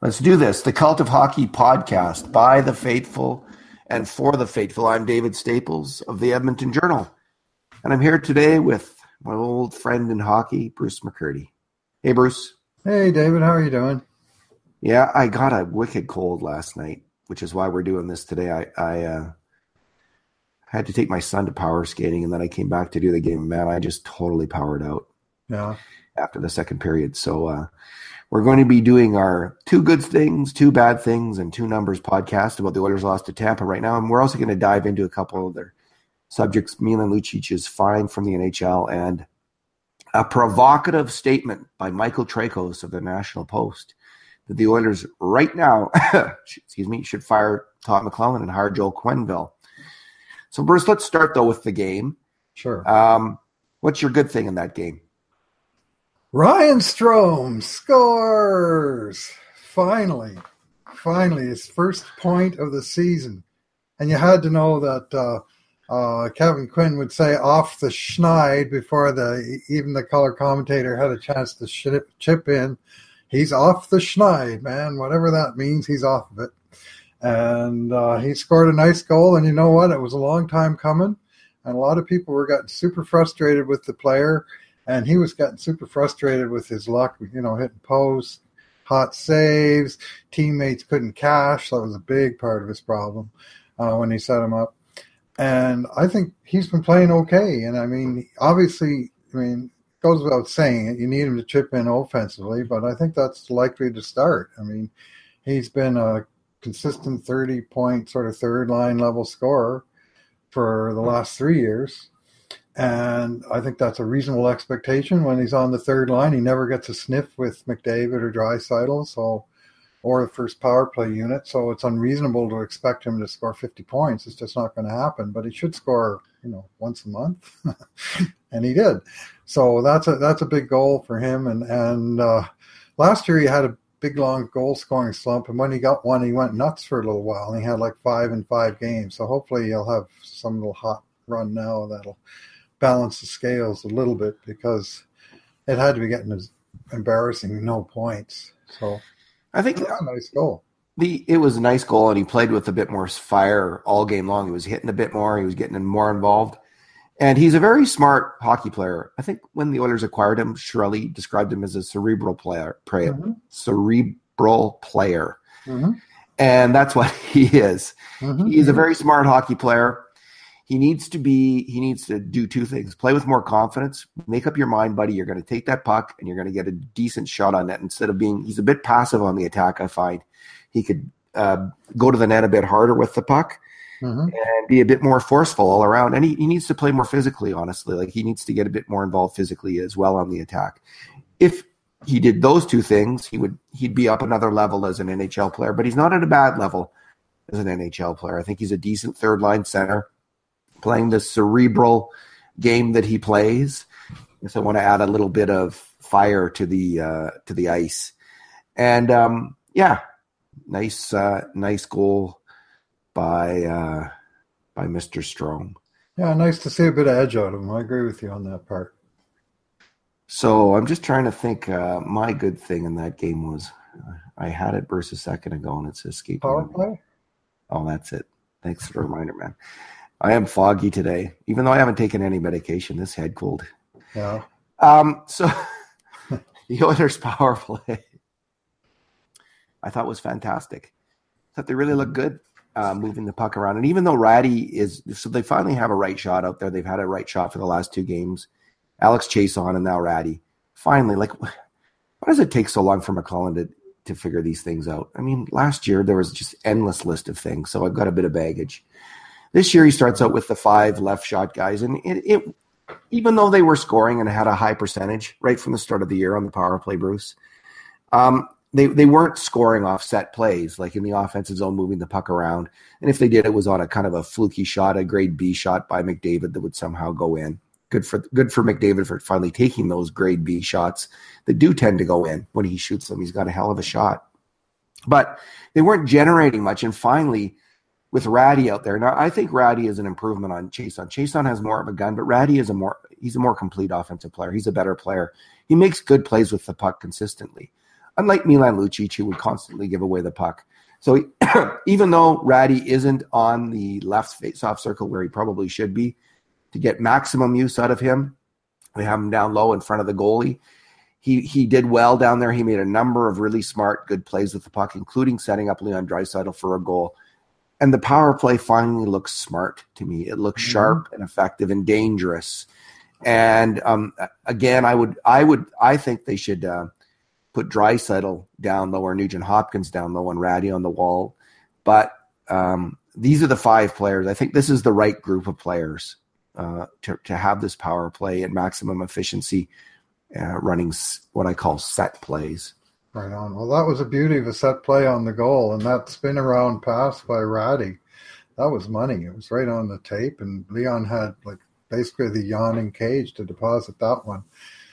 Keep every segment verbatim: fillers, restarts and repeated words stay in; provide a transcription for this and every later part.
Let's do this. The Cult of Hockey podcast by the faithful and for the faithful. I'm David Staples of the Edmonton Journal, and I'm here today with my old friend in hockey, Bruce McCurdy. Hey, Bruce. Hey, David. How are you doing? Yeah, I got a wicked cold last night, which is why we're doing this today. I, I uh, had to take my son to power skating, and then I came back to do the game. Man, I just totally powered out. Yeah. After the second period. So uh, we're going to be doing our two good things, two bad things, and two numbers podcast about the Oilers' loss to Tampa right now. And we're also going to dive into a couple of other subjects. Milan Lucic is fine from the N H L, and a provocative statement by Michael Trakos of the National Post that the Oilers right now, excuse me, should fire Todd McLellan and hire Joe Quenneville. So, Bruce, let's start, though, with the game. Sure. Um, what's your good thing in that game? Ryan Strome scores! Finally. Finally, his first point of the season. And you had to know that uh, uh, Kevin Quinn would say off the schneid before the even the color commentator had a chance to chip, chip in. He's off the schneid, man. Whatever that means, he's off of it. And uh, he scored a nice goal. And you know what? It was a long time coming. And a lot of people were getting super frustrated with the player. And he was getting super frustrated with his luck, you know, hitting posts, hot saves. Teammates couldn't cash. That was a big part of his problem uh, when he set him up. And I think he's been playing okay. And, I mean, obviously, I mean, it goes without saying it. You need him to chip in offensively, but I think that's likely to start. I mean, he's been a consistent thirty-point sort of third-line level scorer for the last three years. And I think that's a reasonable expectation when he's on the third line. He never gets a sniff with McDavid or Draisaitl, so or the first power play unit. So it's unreasonable to expect him to score fifty points. It's just not going to happen. But he should score, you know, once a month, and he did. So that's a that's a big goal for him. And and uh, last year he had a big long goal scoring slump, and when he got one, he went nuts for a little while. And he had like five in five games. So hopefully he'll have some little hot run now that'll balance the scales a little bit, because it had to be getting as embarrassing no points. So I think that's a nice goal. The it was a nice goal, and he played with a bit more fire all game long. He was hitting a bit more. He was getting more involved, and he's a very smart hockey player. I think when the Oilers acquired him, Shirley described him as a cerebral player, player mm-hmm. cerebral player, mm-hmm. and that's what he is. Mm-hmm. He's a very smart hockey player. He needs to be, he needs to do two things. Play with more confidence. Make up your mind, buddy. You're going to take that puck and you're going to get a decent shot on net instead of being, he's a bit passive on the attack, I find. He could uh, go to the net a bit harder with the puck mm-hmm. and be a bit more forceful all around. And he, he needs to play more physically, honestly. Like, he needs to get a bit more involved physically as well on the attack. If he did those two things, he would, he'd be up another level as an N H L player, but he's not at a bad level as an N H L player. I think he's a decent third line center, playing the cerebral game that he plays. So I want to add a little bit of fire to the uh, to the ice. And um, yeah, nice uh, nice goal by uh, by Mister Strome. Yeah, nice to see a bit of edge out of him. I agree with you on that part. So I'm just trying to think. Uh, my good thing in that game was uh, I had it versus a second ago, and it's escaping. Power play? Oh, that's it. Thanks for the reminder, man. I am foggy today, even though I haven't taken any medication. This head cold. Yeah. Um. So the Oilers' power play, I thought was fantastic. I thought they really looked good uh, moving the puck around. And even though Ratty is, so they finally have a right shot out there. They've had a right shot for the last two games. Alex Chason and now Ratty. Finally, like, why does it take so long for McLellan to, to figure these things out? I mean, last year there was just endless list of things, so I've got a bit of baggage. This year he starts out with the five left shot guys, and it, it even though they were scoring and had a high percentage right from the start of the year on the power play, Bruce, um, they they weren't scoring off set plays like in the offensive zone, moving the puck around. And if they did, it was on a kind of a fluky shot, a grade B shot by McDavid that would somehow go in. Good for good for McDavid for finally taking those grade B shots that do tend to go in when he shoots them. He's got a hell of a shot, but they weren't generating much. And finally, with Ratty out there. Now, I think Ratty is an improvement on Chason. Chason has more of a gun, but Ratty is a more he's a more complete offensive player. He's a better player. He makes good plays with the puck consistently. unlike Milan Lucic, who would constantly give away the puck. So even though Ratty isn't on the left face-off circle where he probably should be, to get maximum use out of him, we have him down low in front of the goalie. He he did well down there. He made a number of really smart, good plays with the puck, including setting up Leon Draisaitl for a goal. And the power play finally looks smart to me. It looks mm-hmm. sharp and effective and dangerous. And um, again, I would, I would, I think they should uh, put Draisaitl down low or Nugent Hopkins down low and Ratty on the wall. But um, these are the five players. I think this is the right group of players uh, to to have this power play at maximum efficiency, uh, running s- what I call set plays. Right on. Well, that was a beauty of a set play on the goal, and that spin around pass by Ratty, that was money. It was right on the tape, and Leon had like basically the yawning cage to deposit that one.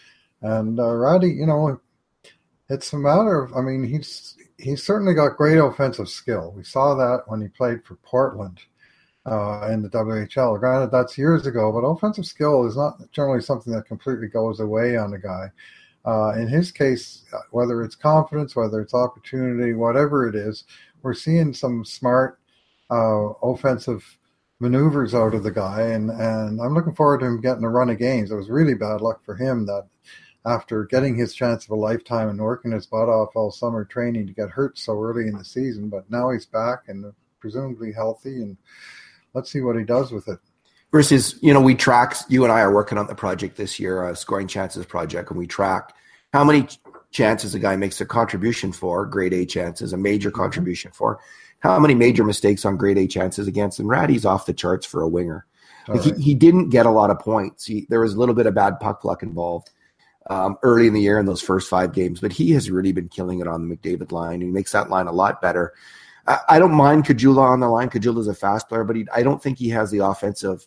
And uh, Ratty, you know, it's a matter of, I mean, he's he's certainly got great offensive skill. We saw that when he played for Portland uh, in the W H L. Granted, that's years ago, but offensive skill is not generally something that completely goes away on a guy. Uh, in his case, whether it's confidence, whether it's opportunity, whatever it is, we're seeing some smart uh, offensive maneuvers out of the guy, and, and I'm looking forward to him getting a run of games. It was really bad luck for him that after getting his chance of a lifetime and working his butt off all summer training to get hurt so early in the season, but now he's back and presumably healthy, and let's see what he does with it. Versus, you know, we track, you and I are working on the project this year, a scoring chances project, and we track how many chances a guy makes a contribution for, grade A chances, a major contribution for, how many major mistakes on grade A chances against, and Ratty's off the charts for a winger. Like right. he, he didn't get a lot of points. He, there was a little bit of bad puck luck involved um, early in the year in those first five games, but he has really been killing it on the McDavid line. He makes that line a lot better. I, I don't mind Caggiula on the line. Caggiula's a fast player, but he, I don't think he has the offensive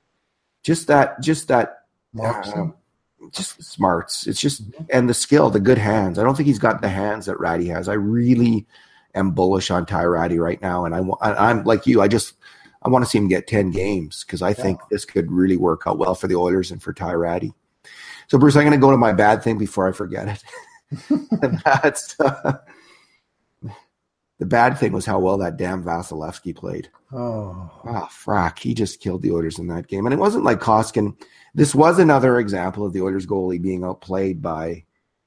Just that, just that, uh, just smarts. It's just, and the skill, the good hands. I don't think he's got the hands that Ratty has. I really am bullish on Ty Ratty right now. And I, I'm like you, I just, I want to see him get ten games because I think yeah. this could really work out well for the Oilers and for Ty Ratty. So Bruce, I'm going to go to my bad thing before I forget it. And that's, uh, the bad thing was how well that damn Vasilevsky played. Oh. Wow, frack. He just killed the Oilers in that game. And it wasn't like Koskinen. This was another example of the Oilers goalie being outplayed by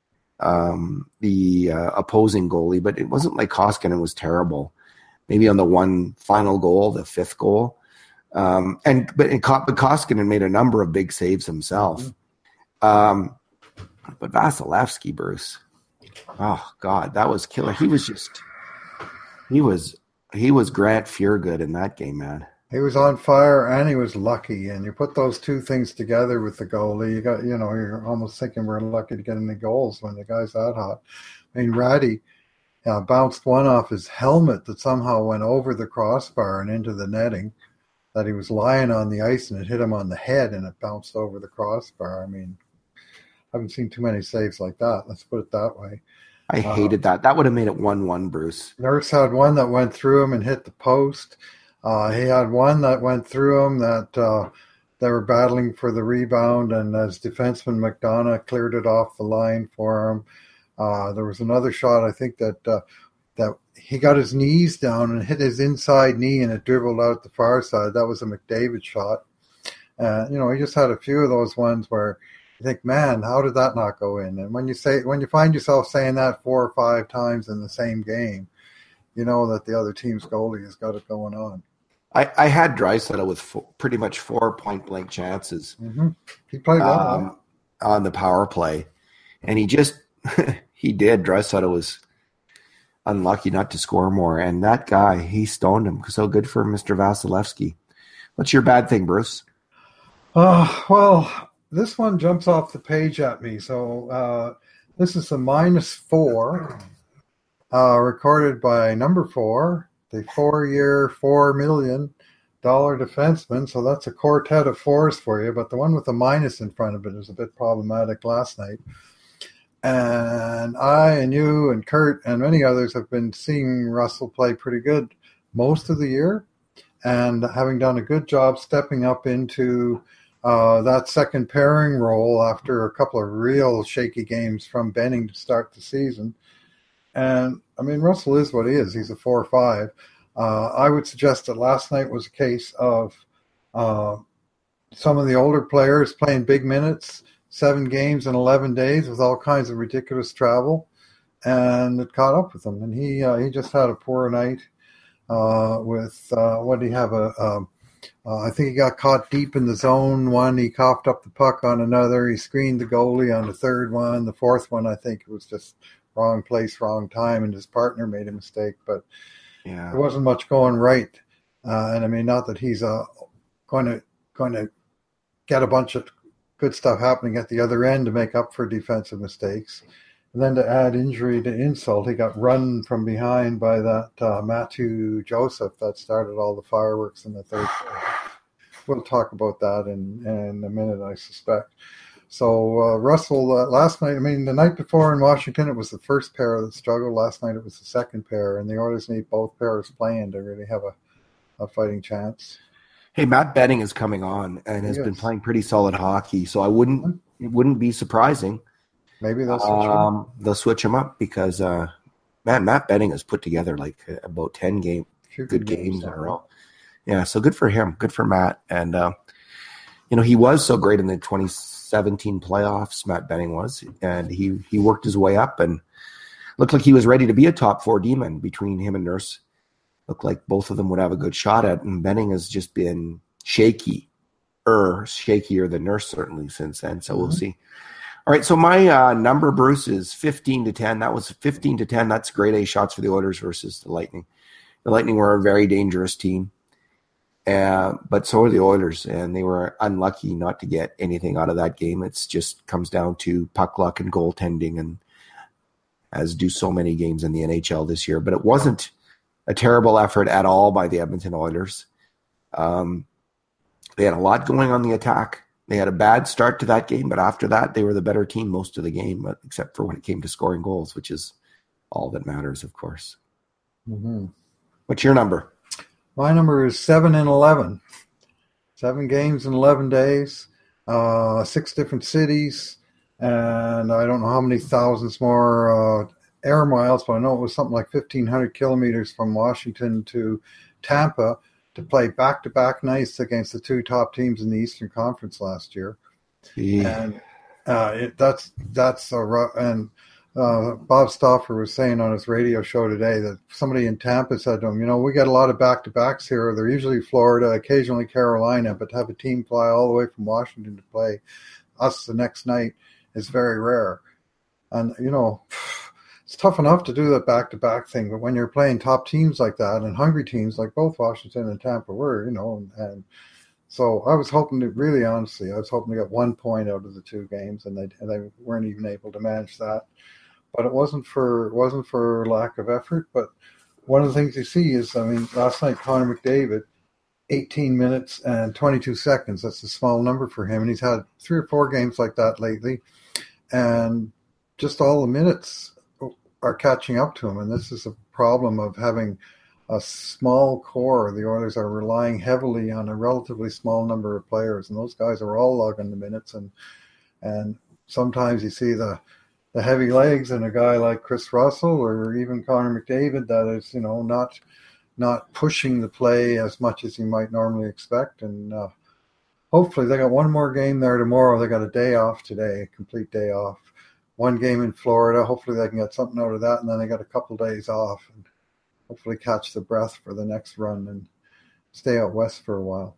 um, the uh, opposing goalie, but it wasn't like Koskinen was terrible. Maybe on the one final goal, the fifth goal. Um, and But, and, but Koskinen made a number of big saves himself. Mm-hmm. Um, but Vasilevsky, Bruce, oh, God, that was killer. He was just... He was he was Grant Fuhrgood in that game, man. He was on fire and he was lucky. And you put those two things together with the goalie, you got you know, you're almost thinking we're lucky to get any goals when the guy's that hot. I mean, Ratty uh, bounced one off his helmet that somehow went over the crossbar and into the netting. That he was lying on the ice and it hit him on the head and it bounced over the crossbar. I mean, I haven't seen too many saves like that. Let's put it that way. I hated uh, that. That would have made it one one, Bruce. Nurse had one that went through him and hit the post. Uh, he had one that went through him that uh, they were battling for the rebound, and as defenseman McDonough cleared it off the line for him. Uh, there was another shot, I think, that uh, that he got his knees down and hit his inside knee, and it dribbled out the far side. That was a McDavid shot. Uh, you know, he just had a few of those ones where you think, man, how did that not go in? And when you say, when you find yourself saying that four or five times in the same game, you know that the other team's goalie has got it going on. I, I had Draisaitl with four, pretty much four point blank chances. Mm-hmm. He played well um, on the power play, and he just he did. Draisaitl was unlucky not to score more, and that guy, he stoned him. So good for Mister Vasilevsky. What's your bad thing, Bruce? Uh, well. This one jumps off the page at me. So uh, this is a minus four, uh, recorded by number four, the four-year, four million dollar defenseman. So that's a quartet of fours for you. But the one with the minus in front of it is a bit problematic last night. And I and you and Kurt and many others have been seeing Russell play pretty good most of the year, and having done a good job stepping up into Uh, that second pairing role after a couple of real shaky games from Benning to start the season. And, I mean, Russell is what he is. He's a four or five. Uh, I would suggest that last night was a case of uh, some of the older players playing big minutes, seven games in eleven days with all kinds of ridiculous travel, and it caught up with him. And he uh, he just had a poor night uh, with, uh, what did he have? A, a Uh, I think he got caught deep in the zone one. He coughed up the puck on another. He screened the goalie on the third one. The fourth one, I think it was just wrong place, wrong time, and his partner made a mistake. But Yeah. there wasn't much going right. Uh, and I mean, not that he's uh, going to going to get a bunch of good stuff happening at the other end to make up for defensive mistakes. And then to add injury to insult, he got run from behind by that uh, Matthew Joseph that started all the fireworks in the third quarter. We'll talk about that in, in a minute, I suspect. So uh, Russell, uh, last night, I mean, the night before in Washington, it was the first pair that struggled. Last night, it was the second pair, and the Oilers need both pairs playing to really have a, a fighting chance. Hey, Matt Benning is coming on and has Yes. been playing pretty solid hockey, so I wouldn't it wouldn't be surprising. Maybe they'll switch him. Um, they'll switch him up because uh, man, Matt Benning has put together like about ten game Few good games games in a now. row. Yeah, so good for him. Good for Matt. And uh, you know, he was so great in the twenty seventeen playoffs. Matt Benning was, and he he worked his way up and looked like he was ready to be a top four D-man. Between him and Nurse, looked like both of them would have a good shot at. And Benning has just been shaky, er shakier than Nurse certainly since then. So mm-hmm. we'll see. All right, so my uh, number, Bruce, is fifteen to ten. That was fifteen to ten. That's grade A shots for the Oilers versus the Lightning. The Lightning were a very dangerous team, uh, but so are the Oilers, and they were unlucky not to get anything out of that game. It just comes down to puck luck and goaltending, and as do so many games in the N H L this year. But it wasn't a terrible effort at all by the Edmonton Oilers. Um, they had a lot going on the attack. They had a bad start to that game, but after that, they were the better team most of the game, except for when it came to scoring goals, which is all that matters, of course. Mm-hmm. What's your number? My number is seven and eleven. Seven games in eleven days, uh, six different cities, and I don't know how many thousands more uh, air miles, but I know it was something like fifteen hundred kilometers from Washington to Tampa to play back-to-back nights against the two top teams in the Eastern Conference last year. Yeah. And uh, it, that's that's a rough, and uh, Bob Stauffer was saying on his radio show today that somebody in Tampa said to him, you know, we got a lot of back-to-backs here. They're usually Florida, occasionally Carolina, but to have a team fly all the way from Washington to play us the next night is very rare. And, you know, it's tough enough to do that back-to-back thing, but when you're playing top teams like that and hungry teams like both Washington and Tampa were, you know, and, and so I was hoping to really, honestly, I was hoping to get one point out of the two games, and they and they weren't even able to manage that. But it wasn't for it wasn't for lack of effort. But one of the things you see is, I mean, last night Connor McDavid, eighteen minutes and twenty-two seconds. That's a small number for him, and he's had three or four games like that lately, and just all the minutes are catching up to him, and this is a problem of having a small core. The Oilers are relying heavily on a relatively small number of players, and those guys are all logging the minutes, and and sometimes you see the the heavy legs in a guy like Chris Russell or even Connor McDavid that is, you know, not not pushing the play as much as you might normally expect, and uh, hopefully they got one more game there tomorrow. They got a day off today, a complete day off. One game in Florida. Hopefully they can get something out of that, and then they got a couple days off and hopefully catch the breath for the next run and stay out west for a while.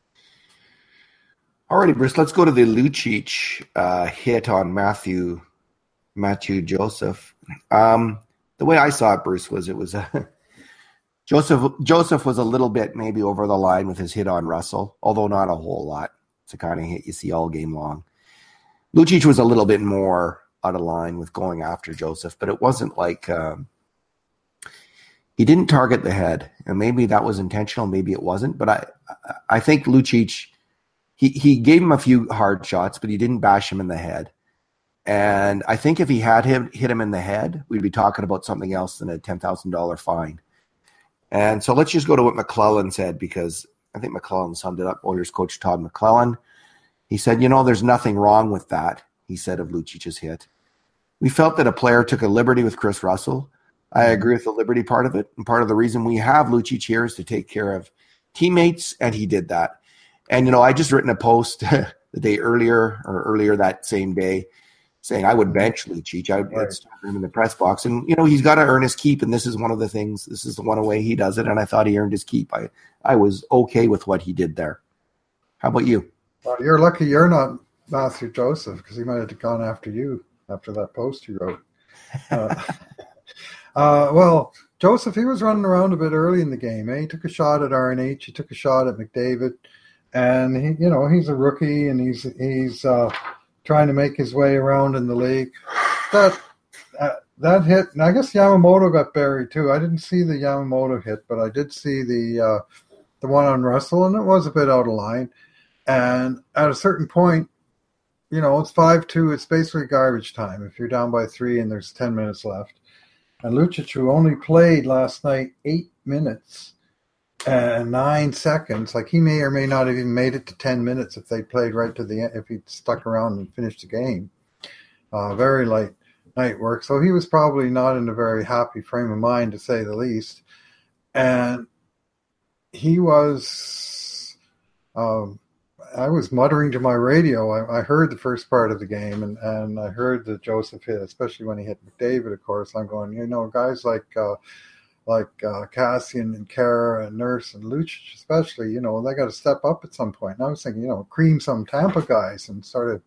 All righty, Bruce, let's go to the Lucic uh, hit on Matthew Matthew Joseph. Um, the way I saw it, Bruce, was it was a, Joseph Joseph was a little bit maybe over the line with his hit on Russell, although not a whole lot. It's a kind of hit you see all game long. Lucic was a little bit more out of line with going after Joseph, but it wasn't like um, he didn't target the head, and maybe that was intentional, maybe it wasn't. But I, I think Lucic, he he gave him a few hard shots, but he didn't bash him in the head. And I think if he had him hit him in the head, we'd be talking about something else than a ten thousand dollars fine. And so let's just go to what McClellan said, because I think McClellan summed it up. Oilers coach Todd McClellan. He said, you know, there's nothing wrong with that, he said of Lucic's hit. We felt that a player took a liberty with Chris Russell, I agree with the Liberty part of it. And part of the reason we have Lucic here is to take care of teammates, and he did that. And, you know, I just written a post the day earlier or earlier that same day saying I would bench Lucic. I would right. start him in the press box. And, you know, he's got to earn his keep, and this is one of the things. This is the one way he does it, and I thought he earned his keep. I, I was okay with what he did there. How about you? Well, you're lucky you're not Matthew Joseph, because he might have gone after you after that post you wrote. Uh, uh, well, Joseph, he was running around a bit early in the game. Eh? He took a shot at R N H. He took a shot at McDavid. And, he, you know, he's a rookie, and he's he's uh, trying to make his way around in the league. That uh, that hit, and I guess Yamamoto got buried too. I didn't see the Yamamoto hit, but I did see the uh, the one on Russell, and it was a bit out of line. And at a certain point, you know, it's five two. It's basically garbage time if you're down by three and there's ten minutes left. And Lucic, who only played last night eight minutes and nine seconds, like he may or may not have even made it to ten minutes if they played right to the end, if he'd stuck around and finished the game. Uh, very light night work. So he was probably not in a very happy frame of mind, to say the least. And he was... Um, I was muttering to my radio. I, I heard the first part of the game, and, and I heard the Joseph hit, especially when he hit McDavid, of course. I'm going, you know, guys like uh, like uh, Kassian and Kara and Nurse and Lucic especially, you know, they got to step up at some point. And I was thinking, you know, cream some Tampa guys and sort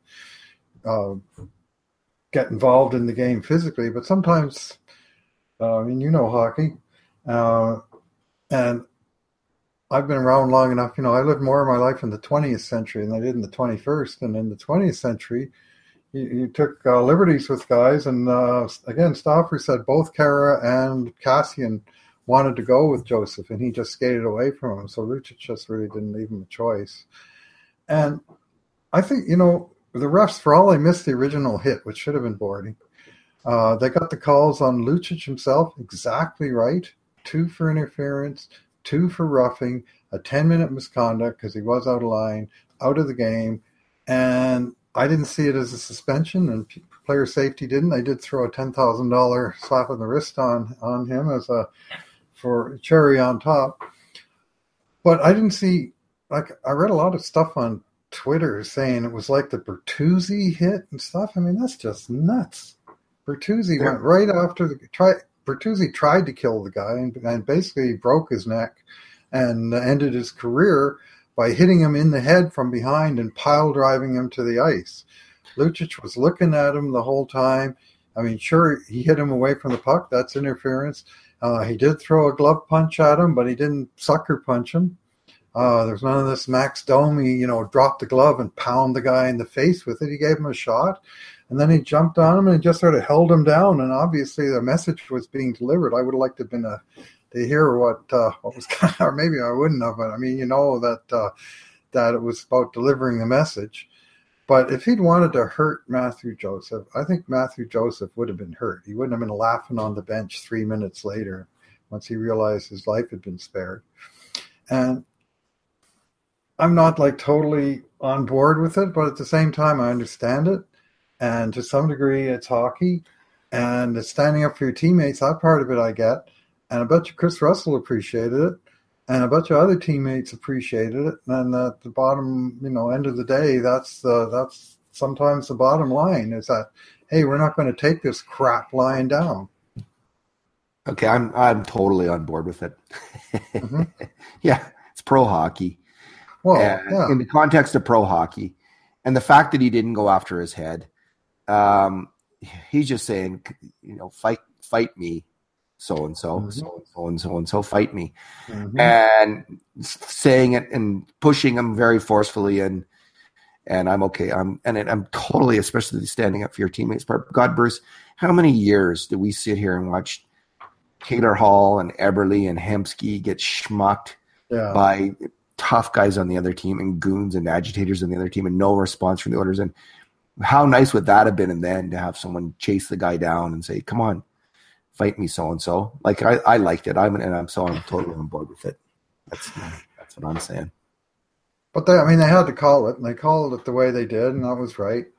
of uh, get involved in the game physically. But sometimes, uh, I mean, you know hockey, uh, and I've been around long enough, you know, I lived more of my life in the twentieth century than I did in the twenty-first. And in the twentieth century, you, you took uh, liberties with guys. And uh, again, Stauffer said both Kara and Kassian wanted to go with Joseph, and he just skated away from him. So Lucic just really didn't leave him a choice. And I think, you know, the refs, for all they missed the original hit, which should have been boarding, uh, they got the calls on Lucic himself exactly right. Two for interference, two for roughing, a ten-minute misconduct because he was out of line, out of the game. And I didn't see it as a suspension, and player safety didn't. They did throw a ten thousand dollars slap on the wrist on, on him as a for cherry on top. But I didn't see, like, I read a lot of stuff on Twitter saying it was like the Bertuzzi hit and stuff. I mean, that's just nuts. Bertuzzi yeah. went right after the try. Bertuzzi tried to kill the guy and, and basically broke his neck and ended his career by hitting him in the head from behind and pile driving him to the ice. Lucic was looking at him the whole time. I mean, sure, he hit him away from the puck. That's interference. Uh, he did throw a glove punch at him, but he didn't sucker punch him. Uh, there's none of this Max Domi, you know, drop the glove and pound the guy in the face with it. He gave him a shot. And then he jumped on him and just sort of held him down. And obviously the message was being delivered. I would have liked to have been a, to hear what uh, what was kind of, or maybe I wouldn't have. But I mean, you know that uh, that it was about delivering the message. But if he'd wanted to hurt Matthew Joseph, I think Matthew Joseph would have been hurt. He wouldn't have been laughing on the bench three minutes later once he realized his life had been spared. And I'm not like totally on board with it, but at the same time, I understand it. And to some degree, it's hockey, and it's standing up for your teammates. That part of it I get. And I bet you Chris Russell appreciated it, and I bet you other teammates appreciated it. And at the bottom, you know, end of the day, that's the, that's sometimes the bottom line is that, hey, we're not going to take this crap lying down. Okay, I'm I'm totally on board with it. Mm-hmm. Yeah, it's pro hockey. Well, yeah. In the context of pro hockey, and the fact that he didn't go after his head. Um, he's just saying, you know, fight, fight me, so and so, so and so and so and so, fight me, mm-hmm. and saying it and pushing him very forcefully, and and I'm okay. I'm and I'm totally, especially standing up for your teammates. But God, Bruce, how many years did we sit here and watch Taylor Hall and Eberle and Hemsky get schmucked yeah. by tough guys on the other team and goons and agitators on the other team, and no response from the Oilers? And how nice would that have been? And then to have someone chase the guy down and say, come on, fight me, so-and-so. Like, I, I liked it. I'm, and I'm so I'm totally on board with it. That's, that's what I'm saying. But they, I mean, they had to call it, and they called it the way they did, and that was right.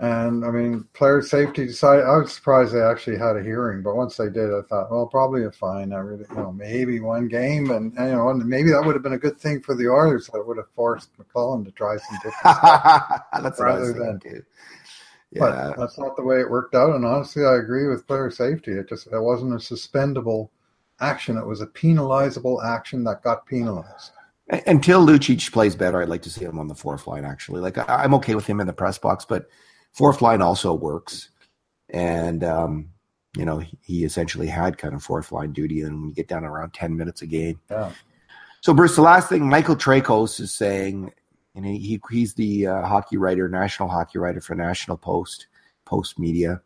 And I mean, player safety decided. I was surprised they actually had a hearing, but once they did, I thought, well, probably a fine. I really, you know, maybe one game, and, and you know, and maybe that would have been a good thing for the Oilers. That would have forced McClellan to try some different stuff. That's rather what I was than. too. Yeah. But that's not the way it worked out. And honestly, I agree with player safety. It just it wasn't a suspendable action. It was a penalizable action that got penalized. Until Lucic plays better, I'd like to see him on the fourth line. Actually, like I'm okay with him in the press box, but fourth line also works. And um, you know, he, he essentially had kind of fourth line duty, and when you get down around ten minutes a game. Yeah. So, Bruce, the last thing Michael Trakos is saying. And he, he's the uh, hockey writer, national hockey writer for National Post, Post Media.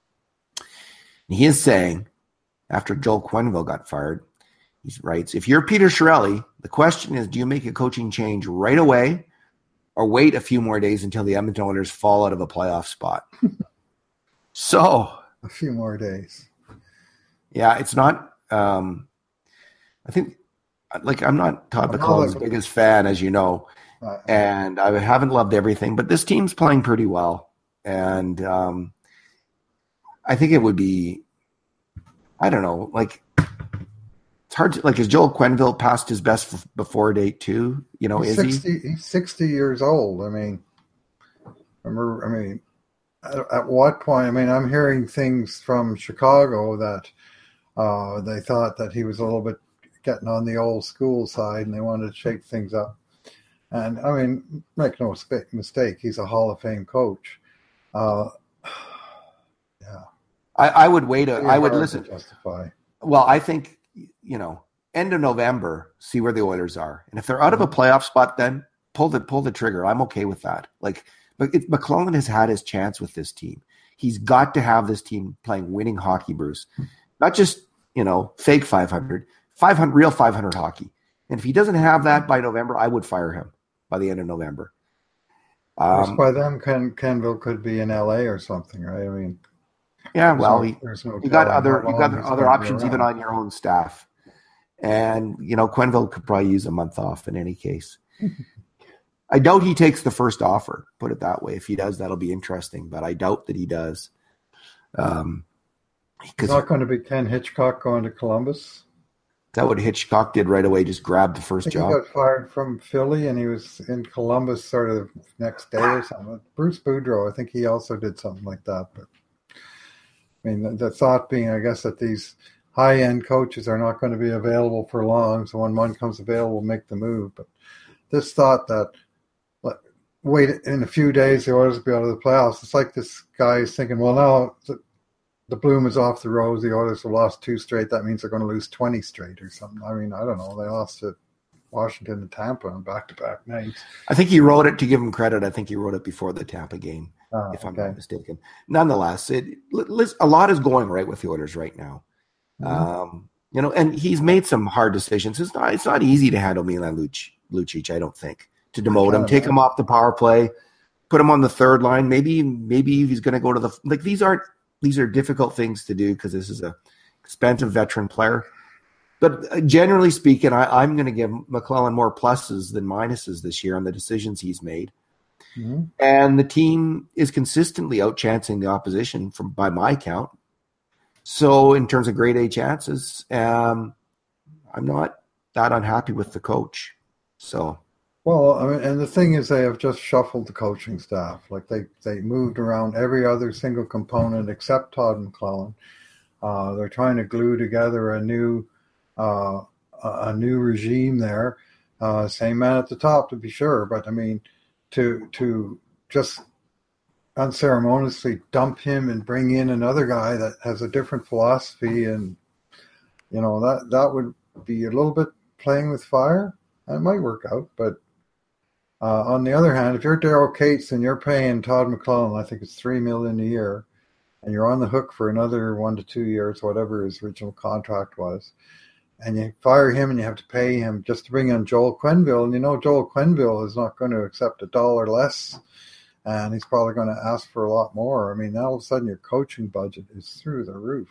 And he is saying, after Joel Quenneville got fired, he writes, if you're Peter Chiarelli, the question is, do you make a coaching change right away or wait a few more days until the Edmonton Oilers fall out of a playoff spot? So. A few more days. Yeah, it's not um, – I think, like, I'm not Todd McClellan's biggest fan, as you know. And I haven't loved everything, but this team's playing pretty well. And um, I think it would be, I don't know, like, it's hard to, like, is Joel Quenneville past his best f- before date too? You know, he's is sixty, he? He's sixty years old. I mean, remember, I mean, at, at what point, I mean, I'm hearing things from Chicago that uh, they thought that he was a little bit getting on the old school side and they wanted to shake things up. And, I mean, make no mistake, he's a Hall of Fame coach. Uh, yeah. I, I would wait. A, I would listen. To justify. Well, I think, you know, end of November, see where the Oilers are. And if they're out of a playoff spot, then pull the pull the trigger. I'm okay with that. Like, but it, McClellan has had his chance with this team. He's got to have this team playing winning hockey, Bruce. Not just, you know, fake five hundred, five hundred, real five hundred hockey. And if he doesn't have that by November, I would fire him by the end of November. Um, by then, Ken, Quenneville could be in L A or something, right? I mean, yeah, well, no, he, no you got other you got other options even on your own staff, and you know Quenneville could probably use a month off in any case. I doubt he takes the first offer. Put it that way. If he does, that'll be interesting. But I doubt that he does. Um, It's not going to be Ken Hitchcock going to Columbus. Is that what Hitchcock did right away? Just grabbed the first job? He got fired from Philly, and he was in Columbus sort of next day or something. Bruce Boudreau, I think he also did something like that. But I mean, the, the thought being, I guess, that these high-end coaches are not going to be available for long, so when one comes available, make the move. But this thought that, like, wait, in a few days, the Oilers will be out of the playoffs. It's like this guy is thinking, well, now the, the bloom is off the rose. The Oilers have lost two straight. That means they're going to lose twenty straight or something. I mean, I don't know. They lost to Washington and Tampa on back-to-back nights. I think he wrote it, to give him credit, I think he wrote it before the Tampa game, oh, if I'm okay. not mistaken. Nonetheless, it, a lot is going right with the Oilers right now. Mm-hmm. Um, you know, and he's made some hard decisions. It's not, it's not easy to handle Milan Luc, Lucic, I don't think, to demote him, take him off the power play, put him on the third line. Maybe, maybe he's going to go to the – like these aren't – These are difficult things to do because this is a expensive veteran player. But generally speaking, I, I'm going to give McClellan more pluses than minuses this year on the decisions he's made. Mm-hmm. And the team is consistently outchancing the opposition from by my count. So in terms of grade A chances, um, I'm not that unhappy with the coach. So. Well, I mean, and the thing is, they have just shuffled the coaching staff. Like they, they moved around every other single component except Todd McClellan. Uh, they're trying to glue together a new, uh, a new regime there. Uh, same man at the top, to be sure. But I mean, to to just unceremoniously dump him and bring in another guy that has a different philosophy, and you know that that would be a little bit playing with fire. It might work out, but. Uh, on the other hand, if you're Daryl Cates and you're paying Todd McClellan, I think it's three million dollars a year, and you're on the hook for another one to two years, whatever his original contract was, and you fire him and you have to pay him just to bring in Joel Quenneville, and you know Joel Quenneville is not going to accept a dollar less, and he's probably going to ask for a lot more. I mean, now all of a sudden your coaching budget is through the roof,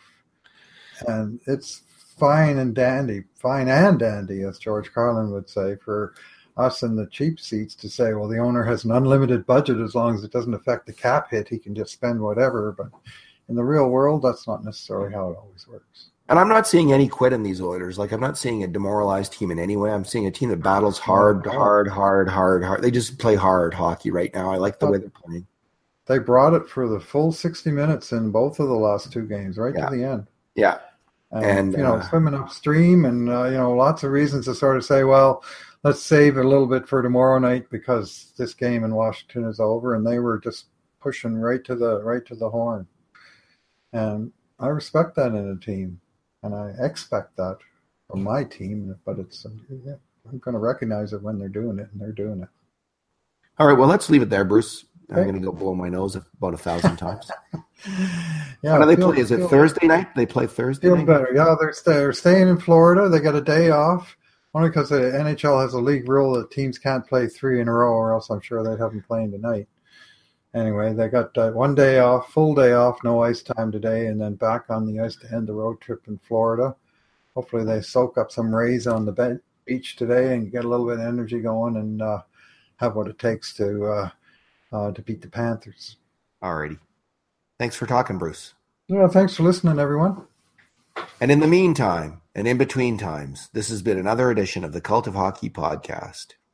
and it's fine and dandy, fine and dandy, as George Carlin would say, for us in the cheap seats to say, well, the owner has an unlimited budget as long as it doesn't affect the cap hit. He can just spend whatever. But in the real world, that's not necessarily how it always works. And I'm not seeing any quit in these Oilers. Like, I'm not seeing a demoralized team in any way. I'm seeing a team that battles hard, hard, hard, hard, hard. They just play hard hockey right now. I like the way they're playing. They brought it for the full sixty minutes in both of the last two games, right yeah. to the end. Yeah. And, and you know, uh, swimming upstream and, uh, you know, lots of reasons to sort of say, well, let's save a little bit for tomorrow night because this game in Washington is over. And they were just pushing right to the right to the horn. And I respect that in a team. And I expect that from my team. But it's yeah, I'm going to recognize it when they're doing it, and they're doing it. All right, well, let's leave it there, Bruce. I'm Okay. going to go blow my nose about a thousand times. Yeah, When do they feel- play? Is it feel- Thursday night? They play Thursday Feel night? better. Yeah, they're, stay, they're staying in Florida. They got a day off. Only because the N H L has a league rule that teams can't play three in a row, or else I'm sure they'd have them playing tonight. Anyway, they got uh, one day off, full day off, no ice time today, and then back on the ice to end the road trip in Florida. Hopefully they soak up some rays on the be- beach today and get a little bit of energy going and uh, have what it takes to uh, uh, to beat the Panthers. All righty. Thanks for talking, Bruce. Yeah, thanks for listening, everyone. And in the meantime, and in between times, this has been another edition of the Cult of Hockey podcast.